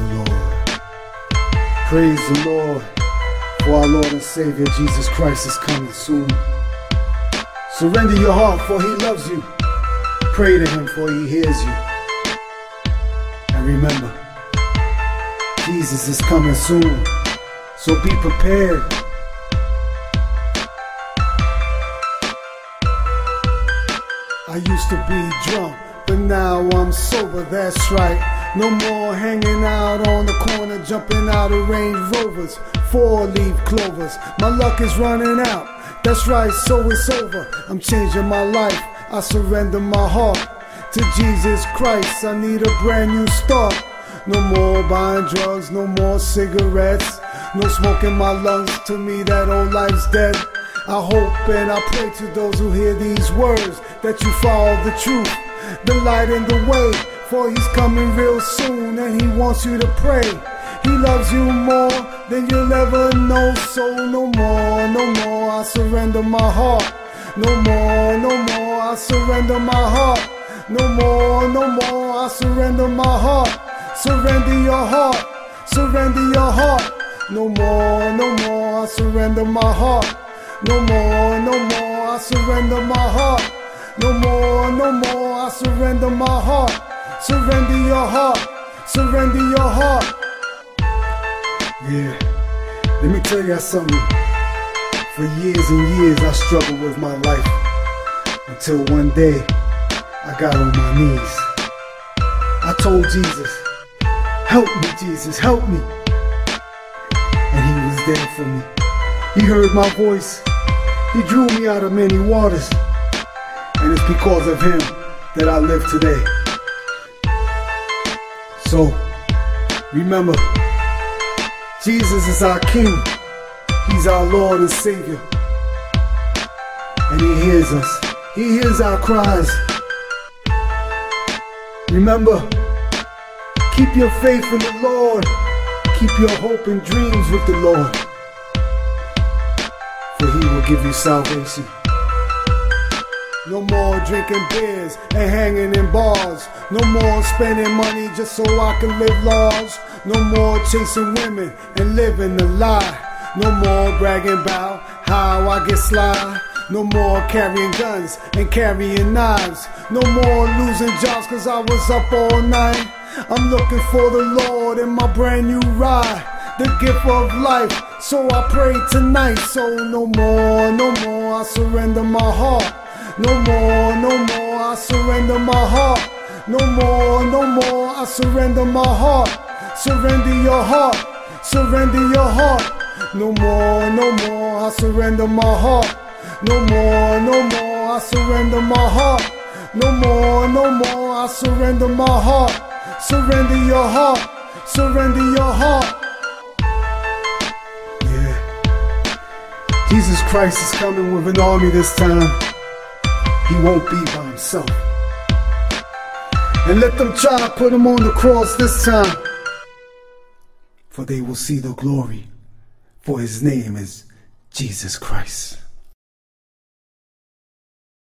the Lord. Praise the Lord, for our Lord and Savior Jesus Christ is coming soon. Surrender your heart, for He loves you. Pray to Him, for He hears you. And remember, Jesus is coming soon, so be prepared. I used to be drunk, but now I'm sober, that's right. No more hanging out on the corner, jumping out of Range Rovers, 4-leaf clovers. My luck is running out, that's right, so it's over. I'm changing my life, I surrender my heart to Jesus Christ. I need a brand new start. No more buying drugs, no more cigarettes, no smoke in my lungs. To me that old life's dead. I hope and I pray to those who hear these words that you follow the truth, the light and the way, for He's coming real soon and He wants you to pray. He loves you more than you'll ever know, so no more, no more, I surrender my heart. No more, no more, I surrender my heart. No more, no more, I surrender my heart. Surrender your heart, surrender your heart. No more, no more, I surrender my heart. No more, no more, I surrender my heart. No more, no more, I surrender my heart. Surrender your heart, surrender your heart. Yeah, let me tell you something. For years and years I struggled with my life, until one day I got on my knees. I told Jesus, help me Jesus, help me. And He was there for me. He heard my voice. He drew me out of many waters. And it's because of Him that I live today. So, remember, Jesus is our King. He's our Lord and Savior. And He hears us. He hears our cries. Remember, keep your faith in the Lord. Keep your hope and dreams with the Lord, for He will give you salvation. No more drinking beers and hanging in bars. No more spending money just so I can live large. No more chasing women and living a lie. No more bragging about how I get sly. No more carrying guns and carrying knives. No more losing jobs cause I was up all night. I'm looking for the Lord in my brand new ride, the gift of life, so I pray tonight. So no more, no more, I surrender my heart. No more, no more, I surrender my heart. No more, no more, I surrender my heart. Surrender your heart, surrender your heart. No more, no more, I surrender my heart. No more, no more, I surrender my heart. No more, no more, I surrender my heart. Surrender your heart, surrender your heart. Yeah. Jesus Christ is coming with an army this time. He won't be by Himself. And let them try to put Him on the cross this time, for they will see the glory, for His name is Jesus Christ.